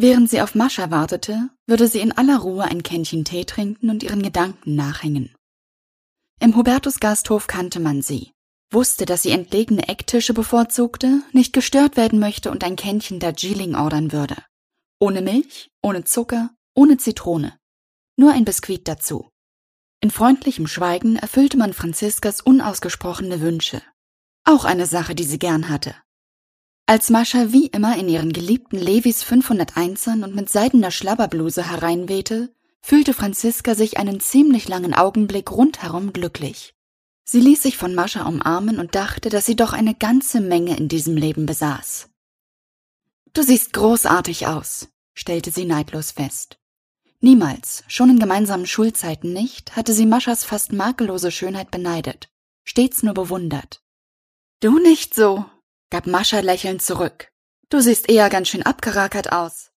Während sie auf Mascha wartete, würde sie in aller Ruhe ein Kännchen Tee trinken und ihren Gedanken nachhängen. Im Hubertusgasthof kannte man sie, wusste, dass sie entlegene Ecktische bevorzugte, nicht gestört werden möchte und ein Kännchen Darjeeling ordern würde. Ohne Milch, ohne Zucker, ohne Zitrone. Nur ein Biskuit dazu. In freundlichem Schweigen erfüllte man Franziskas unausgesprochene Wünsche. Auch eine Sache, die sie gern hatte. Als Mascha wie immer in ihren geliebten Levis 501ern und mit seidener Schlabberbluse hereinwehte, fühlte Franziska sich einen ziemlich langen Augenblick rundherum glücklich. Sie ließ sich von Mascha umarmen und dachte, dass sie doch eine ganze Menge in diesem Leben besaß. »Du siehst großartig aus«, stellte sie neidlos fest. Niemals, schon in gemeinsamen Schulzeiten nicht, hatte sie Maschas fast makellose Schönheit beneidet, stets nur bewundert. »Du nicht so«, gab Mascha lächelnd zurück. »Du siehst eher ganz schön abgerackert aus.«